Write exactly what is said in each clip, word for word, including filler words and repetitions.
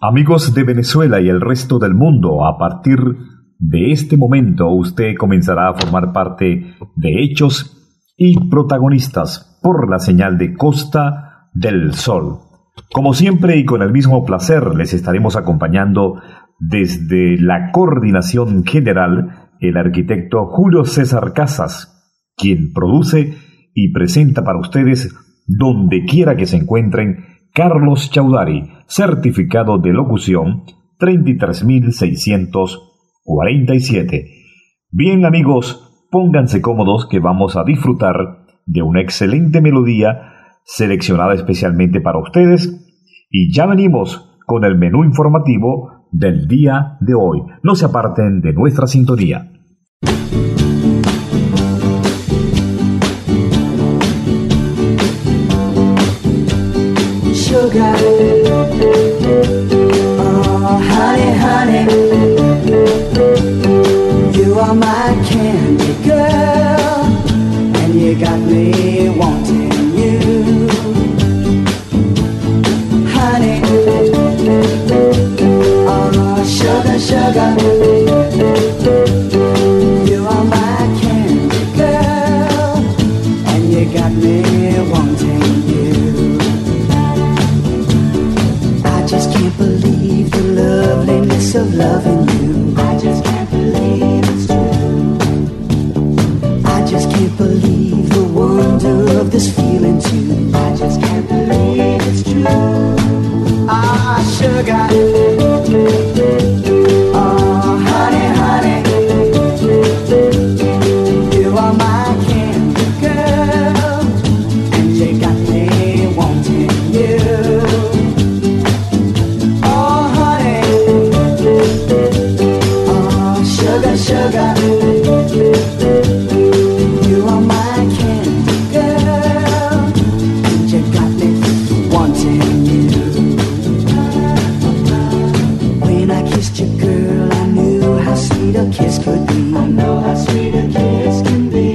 Amigos de Venezuela y el resto del mundo, a partir de este momento usted comenzará a formar parte de hechos y protagonistas por la señal de Costa del Sol. Como siempre y con el mismo placer les estaremos acompañando desde la coordinación general el arquitecto Julio César Casas, quien produce y presenta para ustedes donde quiera que se encuentren Carlos Chaudhary, certificado de locución treinta y tres mil seiscientos cuarenta y siete. Bien amigos, pónganse cómodos que vamos a disfrutar de una excelente melodía seleccionada especialmente para ustedes y ya venimos con el menú informativo del día de hoy. No se aparten de nuestra sintonía. Sugar, oh honey, honey, you are my candy girl, and you got me wanting you, honey, oh sugar, sugar, you are my candy girl, and you got me wanting you. I just can't believe the loveliness of loving you. I just can't believe it's true. I just can't believe the wonder of this feeling too. I just can't believe it's true. Ah, sugar. Oh, honey, honey. You are my candy girl, and you got me wanting you. Sugar, you are my candy girl, and you got me wanting you. When I kissed you, girl, I knew how sweet a kiss could be. I know how sweet a kiss can be.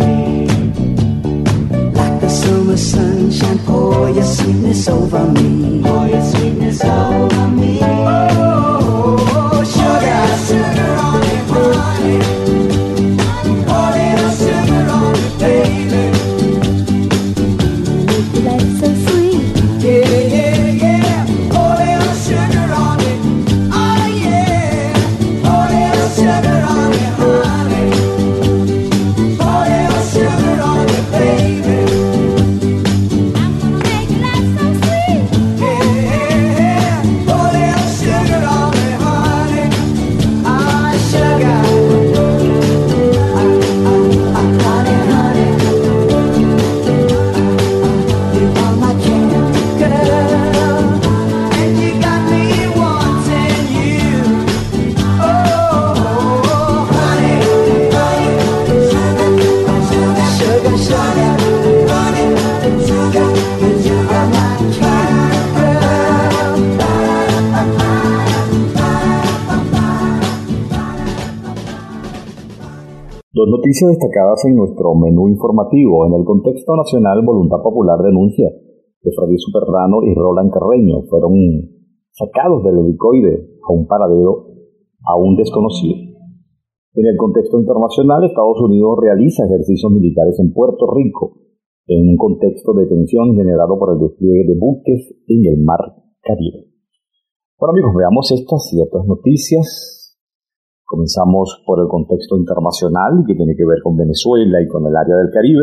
Like the summer sunshine, pour your sweetness over me. Pour your sweetness over me. Oh, sugar, sugar on me, honey. Dos noticias destacadas en nuestro menú informativo. En el contexto nacional, Voluntad Popular denuncia que Freddy Superlano y Roland Carreño fueron sacados del helicoide a un paradero aún desconocido. En el contexto internacional, Estados Unidos realiza ejercicios militares en Puerto Rico en un contexto de tensión generado por el despliegue de buques en el Mar Caribe. Bueno amigos, veamos estas y otras noticias. Comenzamos por el contexto internacional que tiene que ver con Venezuela y con el área del Caribe.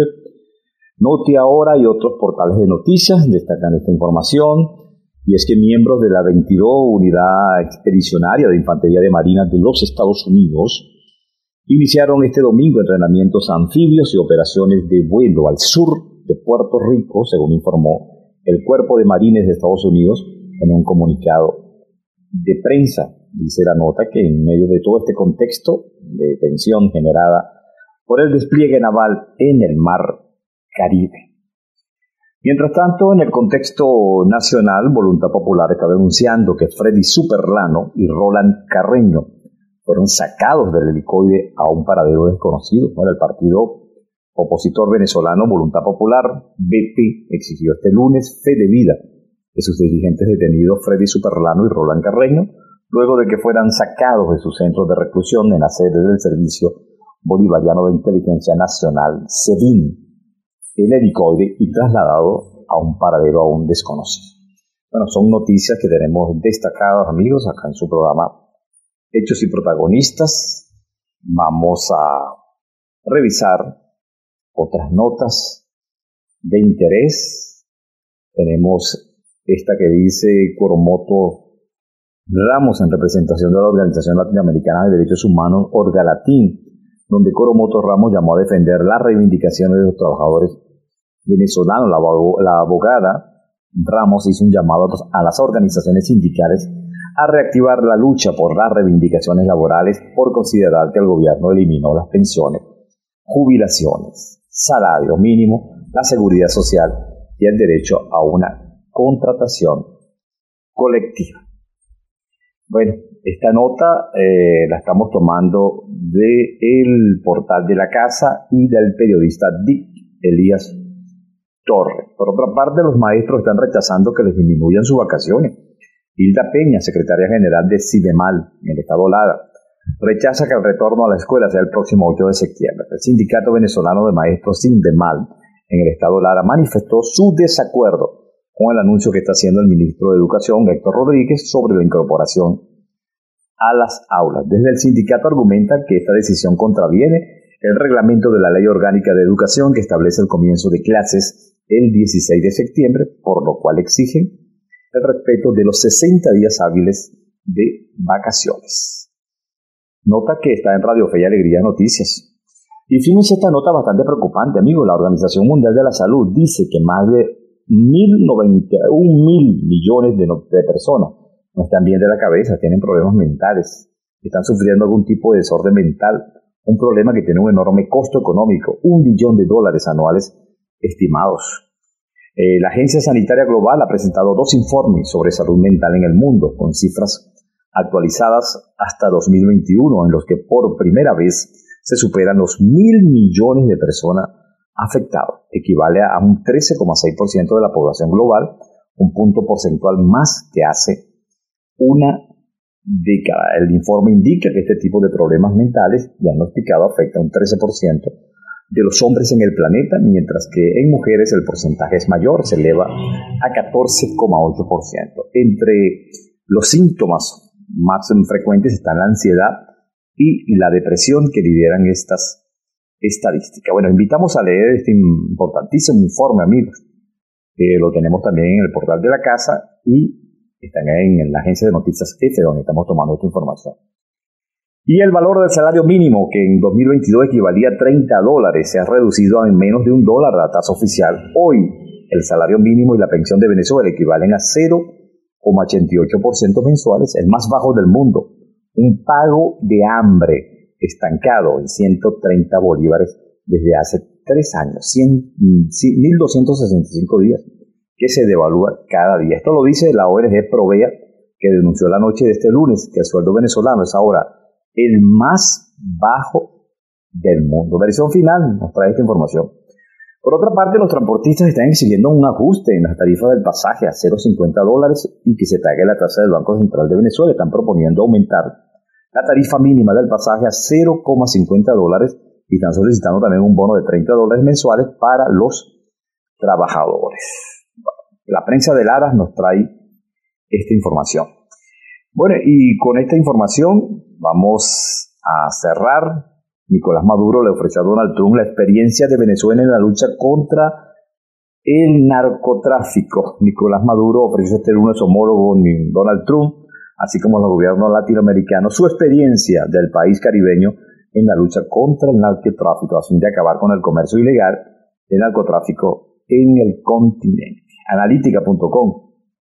Noti Ahora y otros portales de noticias destacan esta información, y es que miembros de la veintidós Unidad Expedicionaria de Infantería de Marina de los Estados Unidos iniciaron este domingo entrenamientos anfibios y operaciones de vuelo al sur de Puerto Rico, según informó el Cuerpo de Marines de Estados Unidos en un comunicado de prensa. Dice la nota que en medio de todo este contexto de tensión generada por el despliegue naval en el Mar Caribe. Mientras tanto, en el contexto nacional, Voluntad Popular está denunciando que Freddy Superlano y Roland Carreño fueron sacados del helicoide a un paradero desconocido. Bueno, el partido opositor venezolano Voluntad Popular, B P, exigió este lunes fe de vida de sus dirigentes detenidos Freddy Superlano y Roland Carreño, luego de que fueran sacados de sus centros de reclusión en la sede del Servicio Bolivariano de Inteligencia Nacional, SEBIN, el helicoide, y trasladado a un paradero aún desconocido. Bueno, son noticias que tenemos destacadas, amigos, acá en su programa Hechos y Protagonistas. Vamos a revisar otras notas de interés. Tenemos esta que dice Coromoto Ramos en representación de la Organización Latinoamericana de Derechos Humanos, Orgalatín, donde Coromoto Ramos llamó a defender las reivindicaciones de los trabajadores venezolanos. La, la abogada Ramos hizo un llamado a las organizaciones sindicales a reactivar la lucha por las reivindicaciones laborales por considerar que el gobierno eliminó las pensiones, jubilaciones, salario mínimo, la seguridad social y el derecho a una contratación colectiva. Bueno, esta nota eh, la estamos tomando del portal de La Casa y del periodista Dick Elías Torres. Por otra parte, los maestros están rechazando que les disminuyan sus vacaciones. Hilda Peña, secretaria general de CIDEMAL, en el estado Lara, rechaza que el retorno a la escuela sea el próximo ocho de septiembre. El Sindicato Venezolano de Maestros CIDEMAL, en el estado Lara, manifestó su desacuerdo con el anuncio que está haciendo el ministro de Educación, Héctor Rodríguez, sobre la incorporación a las aulas. Desde el sindicato argumentan que esta decisión contraviene el reglamento de la Ley Orgánica de Educación, que establece el comienzo de clases el dieciséis de septiembre, por lo cual exigen el respeto de los sesenta días hábiles de vacaciones. Nota que está en Radio Fe y Alegría Noticias. Y fíjense esta nota bastante preocupante, amigos. La Organización Mundial de la Salud dice que más de mil noventa y un mil millones de, no, de personas no están bien de la cabeza, tienen problemas mentales, están sufriendo algún tipo de desorden mental, un problema que tiene un enorme costo económico, un billón de dólares anuales estimados. Eh, la Agencia Sanitaria Global ha presentado dos informes sobre salud mental en el mundo, con cifras actualizadas hasta dos mil veintiuno, en los que por primera vez se superan los mil millones de personas afectadas. Equivale a un trece coma seis por ciento de la población global, un punto porcentual más que hace una década. El informe indica que este tipo de problemas mentales diagnosticados afecta a un trece por ciento de los hombres en el planeta, mientras que en mujeres el porcentaje es mayor, se eleva a catorce coma ocho por ciento. Entre los síntomas más frecuentes están la ansiedad y la depresión, que lideran estas estadísticas. Bueno, invitamos a leer este importantísimo informe, amigos. Eh, lo tenemos también en el portal de La Casa y están en la agencia de noticias F, donde estamos tomando esta información. Y el valor del salario mínimo, que en dos mil veintidós equivalía a treinta dólares, se ha reducido a menos de un dólar la tasa oficial. Hoy, el salario mínimo y la pensión de Venezuela equivalen a cero coma ochenta y ocho por ciento mensuales, el más bajo del mundo. Un pago de hambre estancado en ciento treinta bolívares desde hace tres años, mil doscientos sesenta y cinco días, que se devalúa cada día. Esto lo dice la O N G Provea, que denunció la noche de este lunes que el sueldo venezolano es ahora el más bajo del mundo. Versión final nos trae esta información. Por otra parte, los transportistas están exigiendo un ajuste en las tarifas del pasaje a cero coma cincuenta dólares y que se pague la tasa del Banco Central de Venezuela. Están proponiendo aumentar la tarifa mínima del pasaje a cero coma cincuenta dólares y están solicitando también un bono de treinta dólares mensuales para los trabajadores. La prensa de Lara nos trae esta información. Bueno, y con esta información vamos a cerrar. Nicolás Maduro le ofreció a Donald Trump la experiencia de Venezuela en la lucha contra el narcotráfico. Nicolás Maduro ofreció este lunes a su homólogo Donald Trump, así como a los gobiernos latinoamericanos, su experiencia del país caribeño en la lucha contra el narcotráfico, a fin de acabar con el comercio ilegal de narcotráfico en el continente. Analítica punto com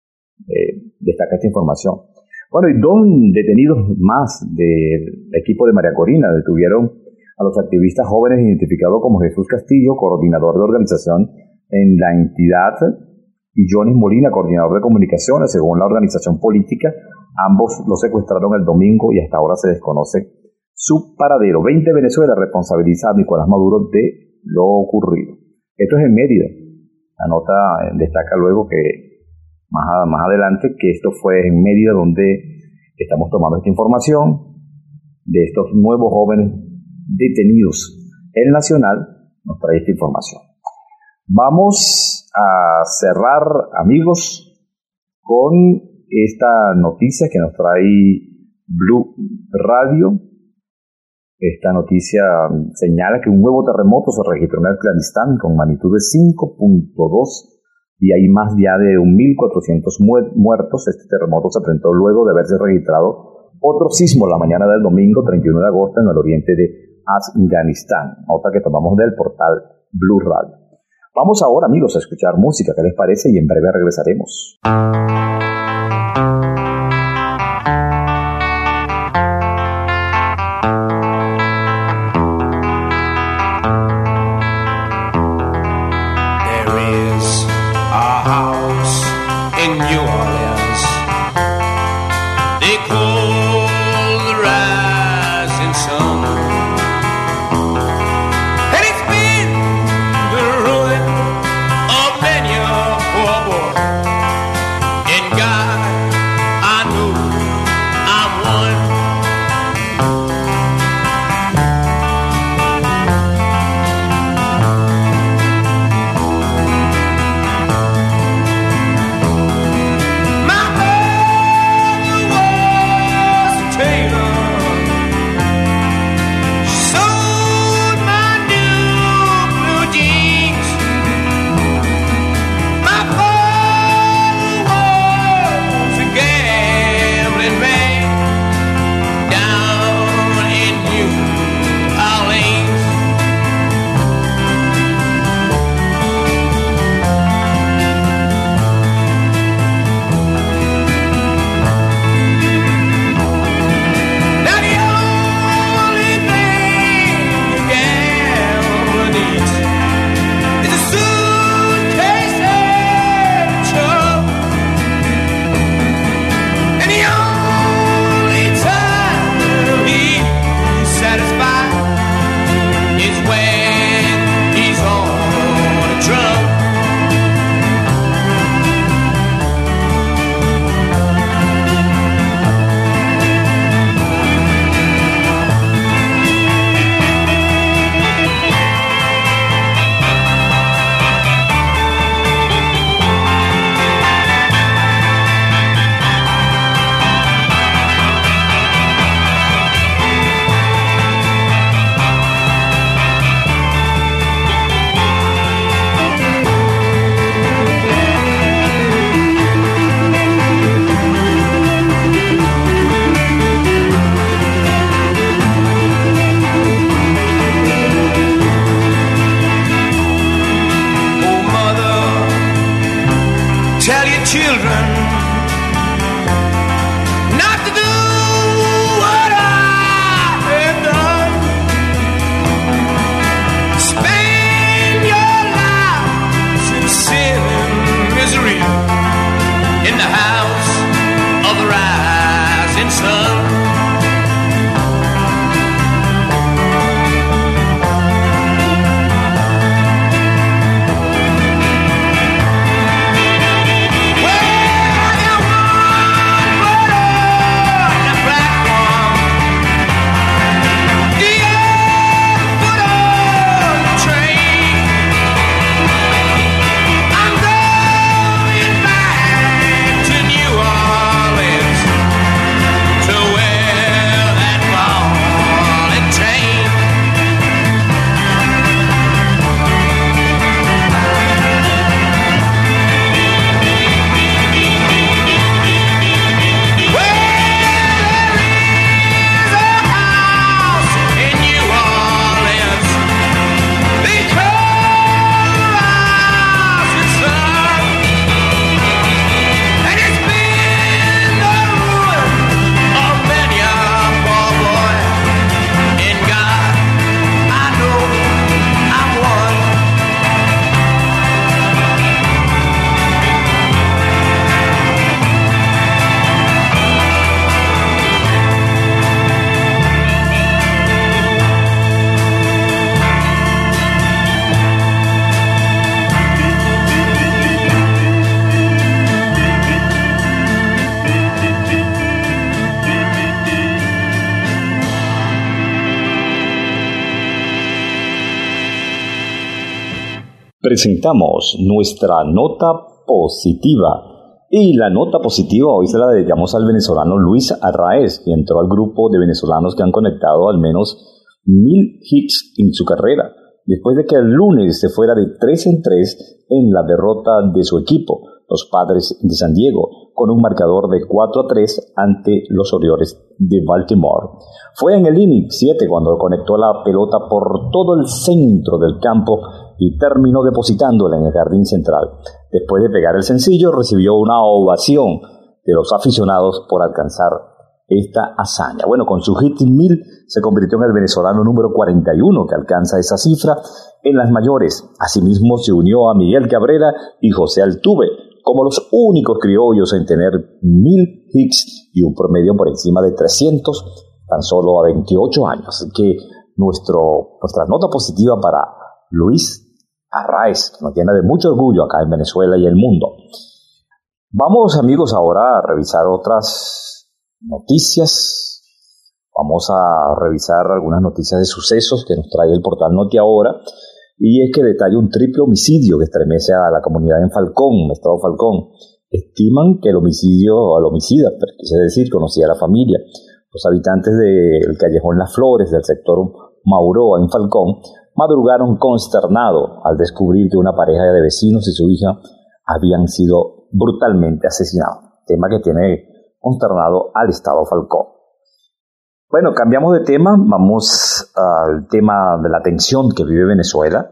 eh, destaca esta información. Bueno, y dos detenidos más del equipo de María Corina detuvieron a los activistas jóvenes identificados como Jesús Castillo, coordinador de organización en la entidad, y Jonis Molina, coordinador de comunicaciones. Según la organización política, ambos los secuestraron el domingo y hasta ahora se desconoce su paradero. veinte Venezuela responsabiliza a Nicolás Maduro de lo ocurrido. Esto es en Mérida. La nota destaca luego que más, más adelante que esto fue en Mérida donde estamos tomando esta información de estos nuevos jóvenes detenidos. El Nacional nos trae esta información. Vamos a cerrar, amigos, con esta noticia que nos trae Blue Radio. Esta noticia señala que un nuevo terremoto se registró en Afganistán con magnitud de cinco punto dos y hay más ya de mil cuatrocientos muertos. Este terremoto se presentó luego de haberse registrado otro sismo la mañana del domingo treinta y uno de agosto en el oriente de Afganistán. Nota que tomamos del portal Blue Radio. Vamos ahora, amigos, a escuchar música. ¿Qué les parece? Y en breve regresaremos. To presentamos nuestra nota positiva. Y la nota positiva hoy se la dedicamos al venezolano Luis Arraez, que entró al grupo de venezolanos que han conectado al menos mil hits en su carrera, después de que el lunes se fuera de tres en tres en la derrota de su equipo, los Padres de San Diego, con un marcador de cuatro a tres ante los Orioles de Baltimore. Fue en el inning siete cuando conectó la pelota por todo el centro del campo y terminó depositándola en el jardín central. Después de pegar el sencillo, recibió una ovación de los aficionados por alcanzar esta hazaña. Bueno, con su hit mil se convirtió en el venezolano número cuarenta y uno que alcanza esa cifra en las mayores. Asimismo, se unió a Miguel Cabrera y José Altuve como los únicos criollos en tener mil hits y un promedio por encima de trescientos tan solo a veintiocho años. Así que nuestro, nuestra nota positiva para Luis Arraez, que nos llena de mucho orgullo acá en Venezuela y el mundo. Vamos, amigos, ahora a revisar otras noticias. Vamos a revisar algunas noticias de sucesos que nos trae el portal Notiahora, y es que detalla un triple homicidio que estremece a la comunidad en Falcón, en el estado Falcón. Estiman que el homicidio, al homicida, pero quise decir, conocía a la familia. Los habitantes del callejón Las Flores, del sector Mauroa, en Falcón, madrugaron consternados al descubrir que una pareja de vecinos y su hija habían sido brutalmente asesinados. Tema que tiene consternado al estado Falcón. Bueno, cambiamos de tema, vamos al tema de la tensión que vive Venezuela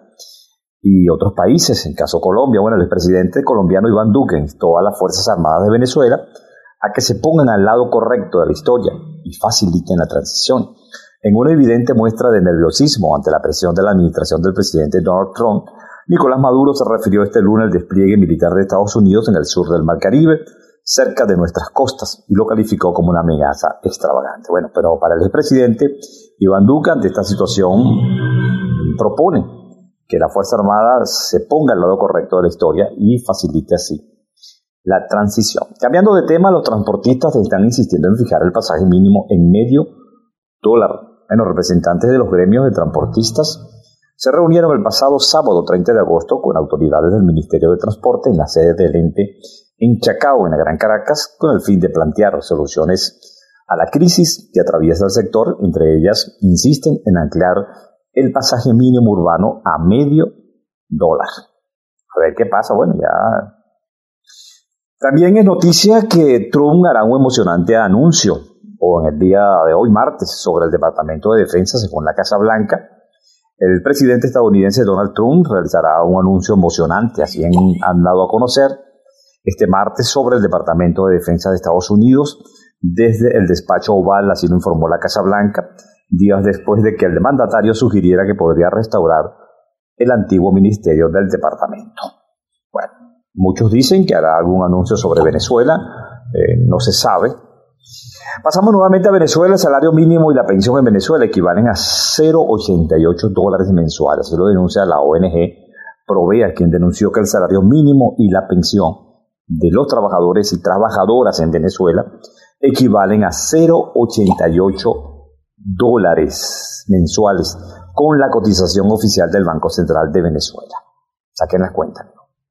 y otros países, en caso Colombia. Bueno, el expresidente colombiano Iván Duque instó a las Fuerzas Armadas de Venezuela a que se pongan al lado correcto de la historia y faciliten la transición. En una evidente muestra de nerviosismo ante la presión de la administración del presidente Donald Trump, Nicolás Maduro se refirió este lunes al despliegue militar de Estados Unidos en el sur del Mar Caribe, cerca de nuestras costas, y lo calificó como una amenaza extravagante. Bueno, pero para el expresidente Iván Duque, ante esta situación, propone que la Fuerza Armada se ponga al lado correcto de la historia y facilite así la transición. Cambiando de tema, los transportistas están insistiendo en fijar el pasaje mínimo en medio dólar. Bueno, representantes de los gremios de transportistas se reunieron el pasado sábado treinta de agosto con autoridades del Ministerio de Transporte en la sede del ente en Chacao, en la Gran Caracas, con el fin de plantear soluciones a la crisis que atraviesa el sector. Entre ellas, insisten en anclar el pasaje mínimo urbano a medio dólar. A ver qué pasa. Bueno, ya. También es noticia que Trump hará un emocionante anuncio, o en el día de hoy, martes, sobre el Departamento de Defensa, según la Casa Blanca. El presidente estadounidense Donald Trump realizará un anuncio emocionante, así han dado a conocer este martes, sobre el Departamento de Defensa de Estados Unidos desde el despacho Oval, así lo informó la Casa Blanca, días después de que el mandatario sugiriera que podría restaurar el antiguo ministerio del departamento. Bueno, muchos dicen que hará algún anuncio sobre Venezuela, eh, no se sabe. Pasamos nuevamente a Venezuela. El salario mínimo y la pensión en Venezuela equivalen a cero coma ochenta y ocho dólares mensuales. Así lo denuncia la O N G Provea, quien denunció que el salario mínimo y la pensión de los trabajadores y trabajadoras en Venezuela equivalen a cero coma ochenta y ocho dólares mensuales con la cotización oficial del Banco Central de Venezuela. Saquen las cuentas.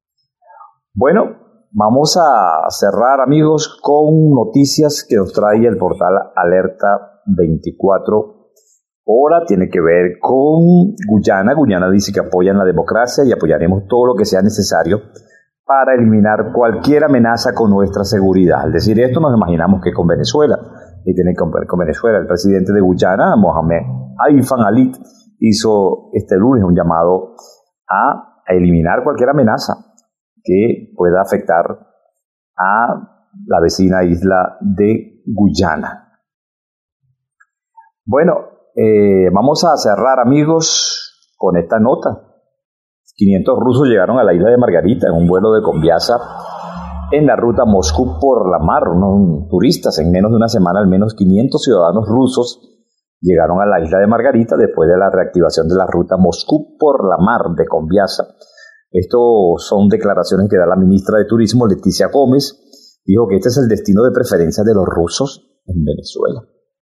Bueno, vamos a cerrar, amigos, con noticias que nos trae el portal Alerta veinticuatro horas. Tiene que ver con Guyana. Guyana dice que apoyan la democracia y apoyaremos todo lo que sea necesario para eliminar cualquier amenaza con nuestra seguridad. Al decir esto, nos imaginamos que con Venezuela, y tiene que ver con Venezuela. El presidente de Guyana, Mohamed Aifan Alit, hizo este lunes un llamado a eliminar cualquier amenaza que pueda afectar a la vecina isla de Guyana. Bueno, eh, vamos a cerrar, amigos, con esta nota. quinientos rusos llegaron a la isla de Margarita en un vuelo de Conviasa en la ruta Moscú por la mar. Unos turistas, en menos de una semana, al menos quinientos ciudadanos rusos llegaron a la isla de Margarita después de la reactivación de la ruta Moscú por la mar de Conviasa. Esto son declaraciones que da la ministra de Turismo, Leticia Gómez. Dijo que este es el destino de preferencia de los rusos en Venezuela.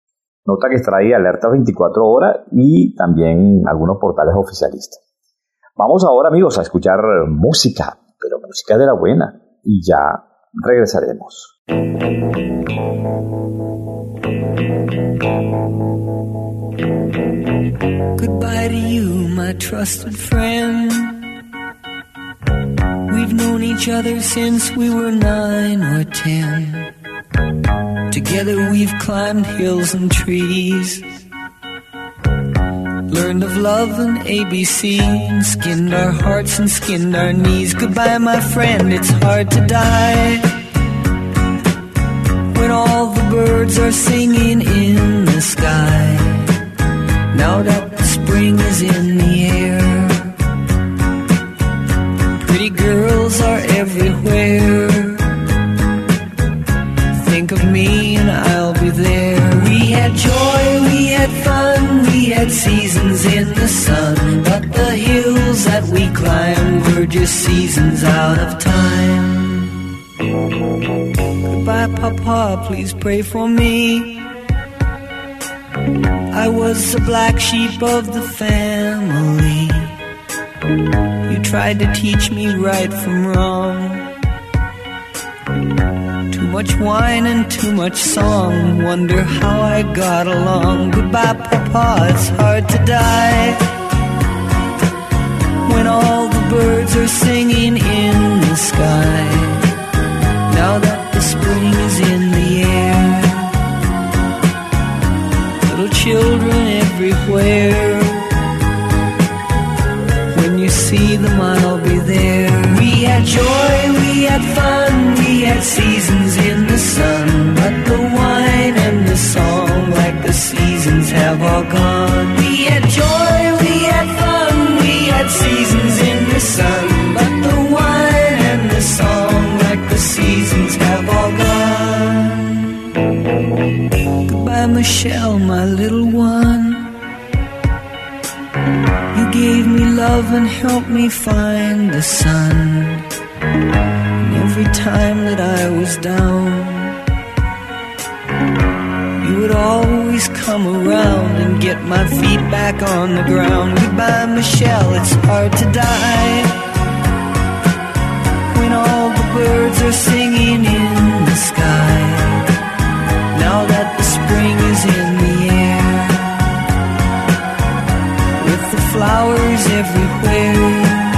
Nota que extrae Alerta veinticuatro horas y también algunos portales oficialistas. Vamos ahora, amigos, a escuchar música, pero música de la buena, y ya regresaremos. Goodbye to you, my trusted friend. We've known each other since we were nine or ten. Together we've climbed hills and trees, learned of love and A B C, and skinned our hearts and skinned our knees. Goodbye, my friend, it's hard to die when all the birds are singing in the sky. Now that the spring is in the air, pretty girls are everywhere. Think of me and I'll be there. We had joy, we had fun, we had seasons in the sun, but the hills that we climbed were just seasons out of time. Goodbye, Papa, please pray for me. I was the black sheep of the family. You tried to teach me right from wrong. Too much wine and too much song, wonder how I got along. Goodbye, Papa, it's hard to die when all the birds are singing in the sky. Now that the spring is in the air, little children everywhere. When you see them, I'll be there. We had joy, we had fun, we had seasons in the sun, but the wine and the song, like the seasons, have all gone. We had joy, we had fun, we had seasons in the sun, but the wine and the song, like the seasons, have all gone. Goodbye, Michelle, my little one. You gave me love and helped me find the sun. And every time that I was down, you would always come around and get my feet back on the ground. Goodbye, Michelle, it's hard to die when all the birds are singing in the sky. Now that the spring is in the air, with the flowers everywhere,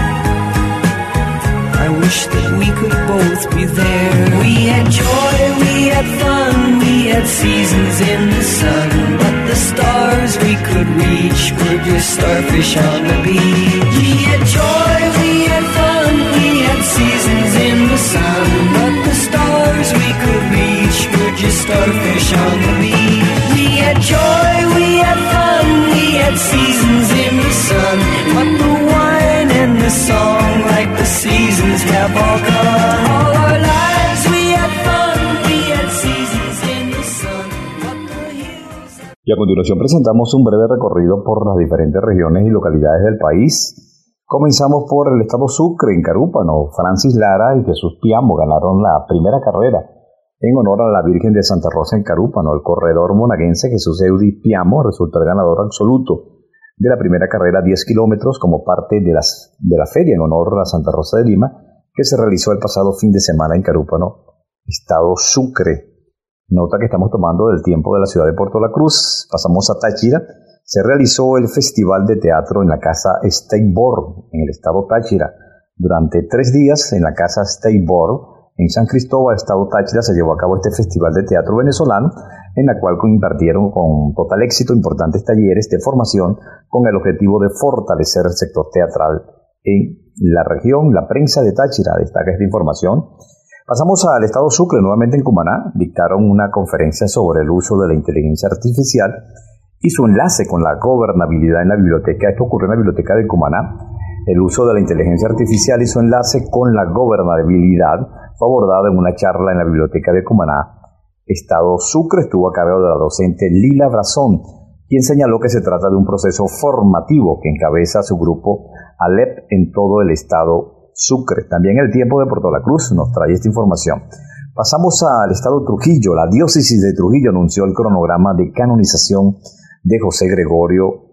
I wish that we could both be there. We had joy, we had fun, we had seasons in the sun, but the stars we could reach were just starfish on the beach. We had joy, we had fun, we had seasons in the sun, but the stars we could reach were just starfish on the beach. We had joy, we had fun, we had seasons in the sun, but the wine and the song, like the seasons, have all gone. All our lives we had fun, we had seasons in the sun, but the hills. Y a continuación presentamos un breve recorrido por las diferentes regiones y localidades del país. Comenzamos por el estado Sucre, en Carúpano. Francis Lara y Jesús Piamo ganaron la primera carrera en honor a la Virgen de Santa Rosa en Carúpano. El corredor monaguense Jesús Eudi Piamo resultó el ganador absoluto de la primera carrera diez kilómetros como parte de, las, de la feria en honor a Santa Rosa de Lima, que se realizó el pasado fin de semana en Carúpano, estado Sucre. Nota que estamos tomando del tiempo de la ciudad de Puerto La Cruz. Pasamos a Táchira. Se realizó el Festival de Teatro en la Casa Steinborn, en el estado Táchira. Durante tres días en la Casa Steinborn, en San Cristóbal, estado Táchira, se llevó a cabo este Festival de Teatro venezolano, en la cual impartieron con total éxito importantes talleres de formación con el objetivo de fortalecer el sector teatral en la región. La prensa de Táchira destaca esta información. Pasamos al estado Sucre, nuevamente en Cumaná. Dictaron una conferencia sobre el uso de la inteligencia artificial y su enlace con la gobernabilidad en la biblioteca. Esto ocurrió en la biblioteca de Cumaná. El uso de la inteligencia artificial y su enlace con la gobernabilidad fue abordado en una charla en la biblioteca de Cumaná, estado Sucre. Estuvo a cargo de la docente Lila Brazón, quien señaló que se trata de un proceso formativo que encabeza su grupo ALEP en todo el estado Sucre. También El Tiempo de Puerto La Cruz nos trae esta información. Pasamos al estado Trujillo. La diócesis de Trujillo anunció el cronograma de canonización de José Gregorio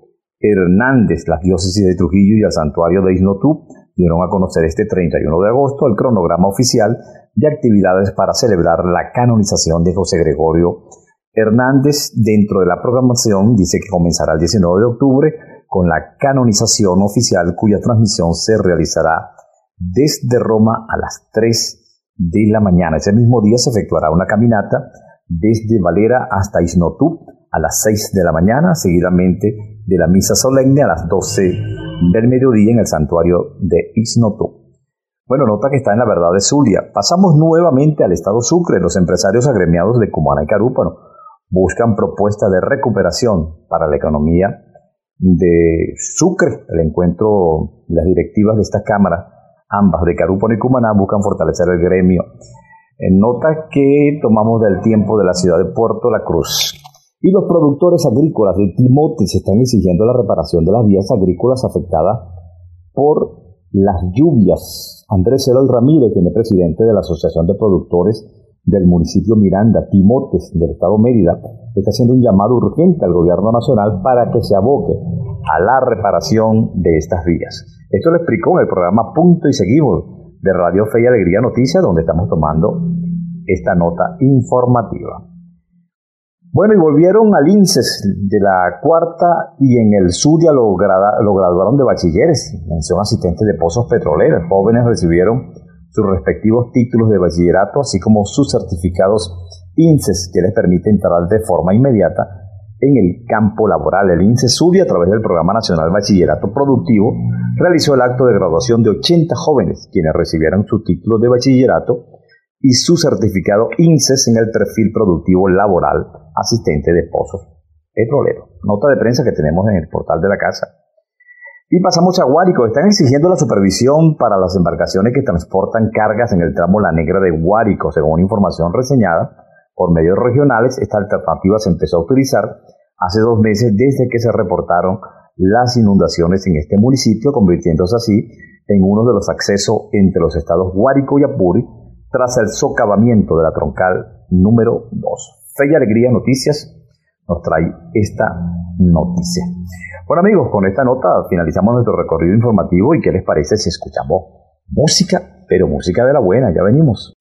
Hernández. Las diócesis de Trujillo y el santuario de Isnotú dieron a conocer este treinta y uno de agosto el cronograma oficial de actividades para celebrar la canonización de José Gregorio Hernández. Dentro de la programación dice que comenzará el diecinueve de octubre con la canonización oficial, cuya transmisión se realizará desde Roma a las tres de la mañana. Ese mismo día se efectuará una caminata desde Valera hasta Isnotú a las seis de la mañana, seguidamente de la misa solemne a las doce del mediodía en el santuario de Isnotú. Bueno, nota que está en La Verdad de Zulia. Pasamos nuevamente al estado Sucre. Los empresarios agremiados de Cumaná y Carúpano buscan propuestas de recuperación para la economía de Sucre. El encuentro, las directivas de estas cámaras, ambas de Carúpano y Cumaná, buscan fortalecer el gremio. En nota que tomamos del tiempo de la ciudad de Puerto La Cruz. Y los productores agrícolas de Timotes están exigiendo la reparación de las vías agrícolas afectadas por las lluvias. Andrés Eloy Ramírez, quien es presidente de la Asociación de Productores del municipio Miranda, Timotes, del estado Mérida, está haciendo un llamado urgente al gobierno nacional para que se aboque a la reparación de estas vías. Esto lo explicó en el programa Punto y Seguimos de Radio Fe y Alegría Noticias, donde estamos tomando esta nota informativa. Bueno, y volvieron al INSES de la cuarta y en el Zulia lo, grada, lo graduaron de bachilleres, mención asistentes de pozos petroleros. Jóvenes recibieron sus respectivos títulos de bachillerato, así como sus certificados INSES, que les permite entrar de forma inmediata en el campo laboral. El INSES Zulia, a través del Programa Nacional Bachillerato Productivo, realizó el acto de graduación de ochenta jóvenes, quienes recibieron sus títulos de bachillerato y su certificado INSES en el perfil productivo laboral asistente de pozos petroleros. Nota de prensa que tenemos en el portal de la casa. Y pasamos a Guárico. Están exigiendo la supervisión para las embarcaciones que transportan cargas en el tramo La Negra de Guárico. Según información reseñada por medios regionales, esta alternativa se empezó a utilizar hace dos meses desde que se reportaron las inundaciones en este municipio, convirtiéndose así en uno de los accesos entre los estados Guárico y Apuri, tras el socavamiento de la troncal número dos. Fe y Alegría Noticias nos trae esta noticia. Bueno, amigos, con esta nota finalizamos nuestro recorrido informativo. ¿Y qué les parece si escuchamos música? Pero música de la buena, ya venimos.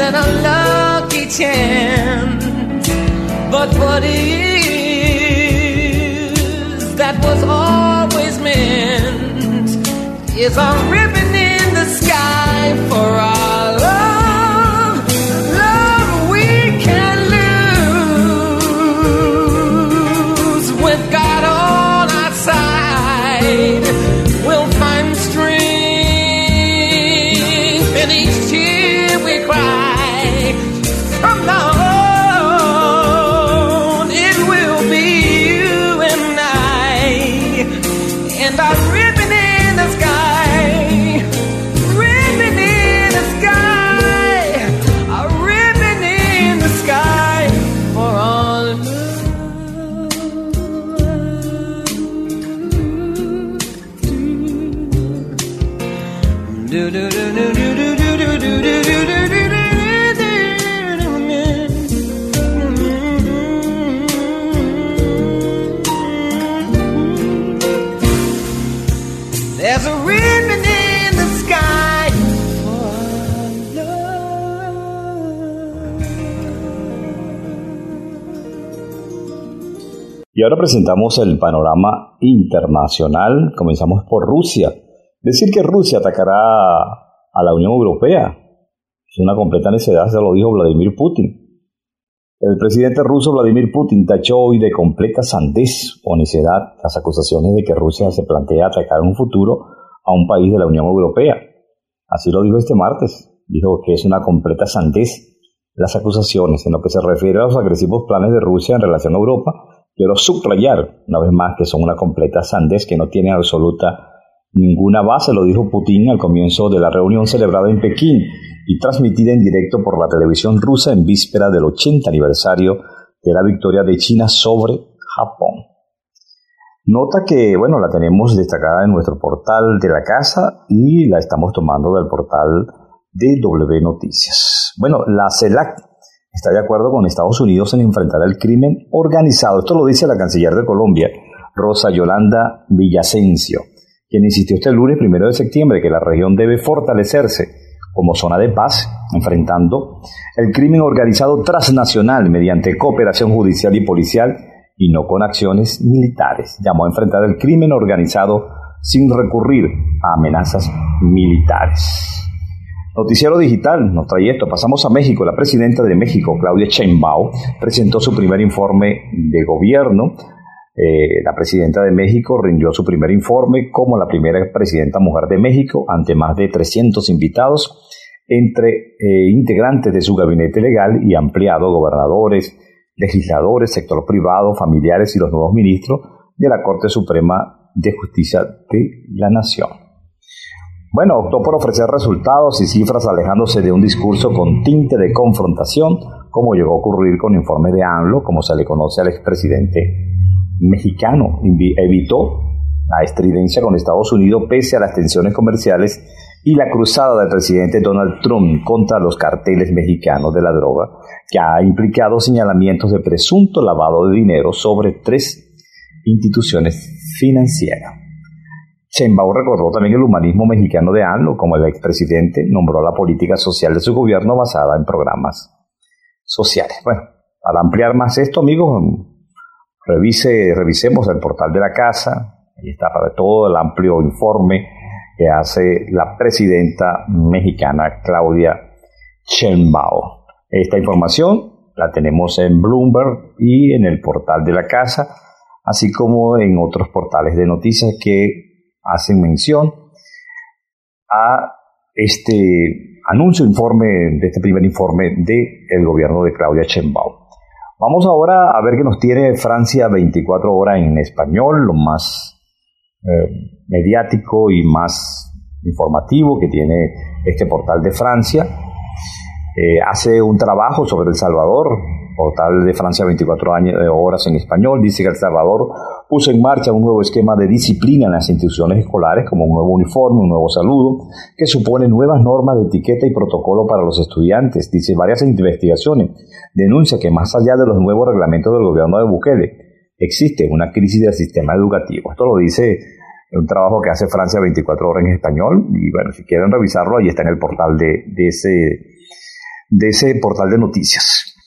But what if that was always meant is a ribbon in the sky for our love, love we can lose. With God on our side, we'll find strength in each tear we cry. From now on, it will be you and I, and our ribbon in the sky, ribbon in the sky, a ribbon in the sky for all love. Do do do do do do do do do do do do. There's a ribbon in the sky for love. Y ahora presentamos el panorama internacional. Comenzamos por Rusia. Decir que Rusia atacará a la Unión Europea es una completa necedad, se lo dijo Vladimir Putin. El presidente ruso Vladimir Putin tachó hoy de completa sandez o necedad las acusaciones de que Rusia se plantea atacar en un futuro a un país de la Unión Europea. Así lo dijo este martes. Dijo que es una completa sandez las acusaciones en lo que se refiere a los agresivos planes de Rusia en relación a Europa. Quiero subrayar una vez más que son una completa sandez que no tiene absoluta ninguna base, lo dijo Putin al comienzo de la reunión celebrada en Pekín y transmitida en directo por la televisión rusa en víspera del ochenta aniversario de la victoria de China sobre Japón. Nota que, bueno, la tenemos destacada en nuestro portal de la casa y la estamos tomando del portal de W Noticias. Bueno, la CELAC está de acuerdo con Estados Unidos en enfrentar el crimen organizado. Esto lo dice la canciller de Colombia, Rosa Yolanda Villavicencio, quien insistió este lunes primero de septiembre que la región debe fortalecerse como zona de paz, enfrentando el crimen organizado transnacional mediante cooperación judicial y policial y no con acciones militares. Llamó a enfrentar el crimen organizado sin recurrir a amenazas militares. Noticiero Digital nos trae esto. Pasamos a México. La presidenta de México, Claudia Sheinbaum, presentó su primer informe de gobierno. Eh, la presidenta de México rindió su primer informe como la primera presidenta mujer de México ante más de trescientos invitados entre eh, integrantes de su gabinete legal y ampliado, gobernadores, legisladores, sector privado, familiares y los nuevos ministros de la Corte Suprema de Justicia de la Nación. Bueno, optó por ofrecer resultados y cifras alejándose de un discurso con tinte de confrontación, como llegó a ocurrir con informes de AMLO, como se le conoce al expresidente mexicano. Evitó la estridencia con Estados Unidos pese a las tensiones comerciales y la cruzada del presidente Donald Trump contra los carteles mexicanos de la droga, que ha implicado señalamientos de presunto lavado de dinero sobre tres instituciones financieras. Sheinbaum recordó también el humanismo mexicano de AMLO, como el expresidente nombró la política social de su gobierno basada en programas sociales. Bueno, para ampliar más esto, amigos, revise, revisemos el portal de la casa. Ahí está para todo el amplio informe que hace la presidenta mexicana Claudia Sheinbaum. Esta información la tenemos en Bloomberg y en el portal de la casa, así como en otros portales de noticias que hacen mención a este anuncio, informe, de este primer informe del gobierno de Claudia Sheinbaum. Vamos ahora a ver qué nos tiene Francia veinticuatro horas en español, lo más eh, mediático y más informativo que tiene este portal de Francia. Eh, hace un trabajo sobre El Salvador, portal de Francia veinticuatro horas en español, dice que El Salvador puso en marcha un nuevo esquema de disciplina en las instituciones escolares, como un nuevo uniforme, un nuevo saludo, que supone nuevas normas de etiqueta y protocolo para los estudiantes. Dice, varias investigaciones denuncia que más allá de los nuevos reglamentos del gobierno de Bukele, existe una crisis del sistema educativo. Esto lo dice un trabajo que hace Francia veinticuatro horas en español, y bueno, si quieren revisarlo, ahí está en el portal de, de ese de ese portal de noticias.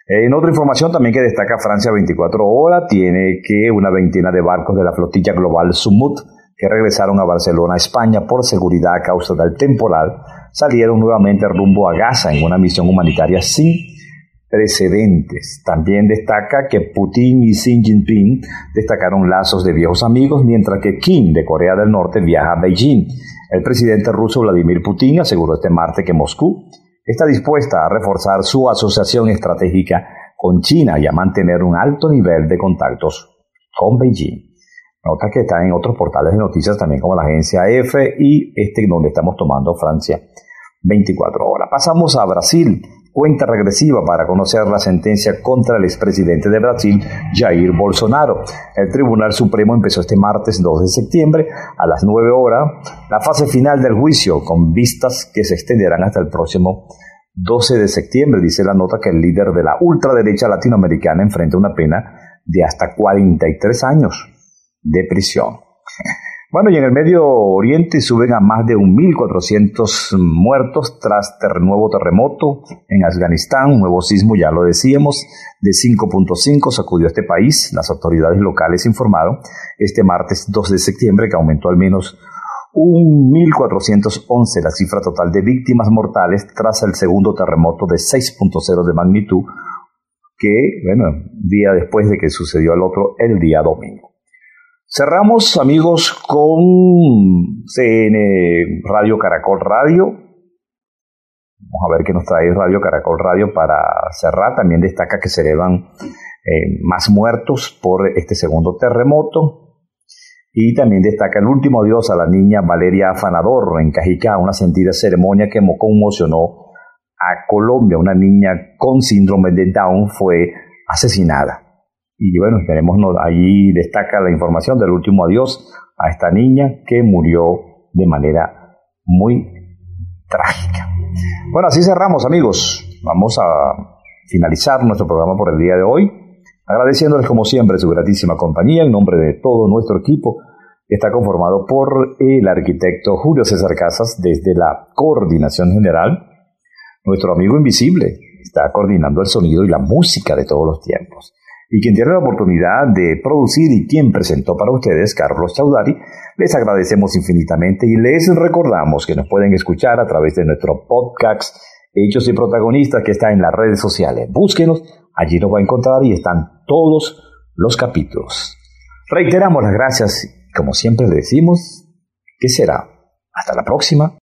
En otra información también que destaca Francia veinticuatro horas, tiene que una veintena de barcos de la flotilla global Sumut, que regresaron a Barcelona, España, por seguridad a causa del temporal, salieron nuevamente rumbo a Gaza en una misión humanitaria sin precedentes. También destaca que Putin y Xi Jinping destacaron lazos de viejos amigos, mientras que Kim, de Corea del Norte, viaja a Beijing. El presidente ruso Vladimir Putin aseguró este martes que Moscú está dispuesta a reforzar su asociación estratégica con China y a mantener un alto nivel de contactos con Beijing. Nota que está en otros portales de noticias también como la agencia E F y este donde estamos tomando Francia veinticuatro horas. Pasamos a Brasil. Cuenta regresiva para conocer la sentencia contra el expresidente de Brasil, Jair Bolsonaro. El Tribunal Supremo empezó este martes dos de septiembre a las nueve horas la fase final del juicio, con vistas que se extenderán hasta el próximo doce de septiembre. Dice la nota que el líder de la ultraderecha latinoamericana enfrenta una pena de hasta cuarenta y tres años de prisión. Bueno, y en el Medio Oriente suben a más de mil cuatrocientos muertos tras ter- nuevo terremoto en Afganistán. Un nuevo sismo, ya lo decíamos, de cinco punto cinco sacudió este país. Las autoridades locales informaron este martes dos de septiembre que aumentó al menos mil cuatrocientos once la cifra total de víctimas mortales tras el segundo terremoto de seis punto cero de magnitud, que, bueno, día después de que sucedió el otro, el día domingo. Cerramos, amigos, con C N Radio Caracol Radio. Vamos a ver qué nos trae Radio Caracol Radio para cerrar. También destaca que se elevan eh, más muertos por este segundo terremoto. Y también destaca el último adiós a la niña Valeria Afanador en Cajicá, una sentida ceremonia que conmocionó a Colombia. Una niña con síndrome de Down fue asesinada. Y bueno, tenemos ahí destaca la información del último adiós a esta niña que murió de manera muy trágica. Bueno, así cerramos, amigos. Vamos a finalizar nuestro programa por el día de hoy, agradeciéndoles como siempre su gratísima compañía en nombre de todo nuestro equipo, que está conformado por el arquitecto Julio César Casas desde la coordinación general. Nuestro amigo invisible está coordinando el sonido y la música de todos los tiempos. Y quien tiene la oportunidad de producir y quien presentó para ustedes, Carlos Chaudhary, les agradecemos infinitamente y les recordamos que nos pueden escuchar a través de nuestro podcast Hechos y Protagonistas, que está en las redes sociales. Búsquenos, allí nos va a encontrar y están todos los capítulos. Reiteramos las gracias, como siempre le decimos, ¿qué será? Hasta la próxima.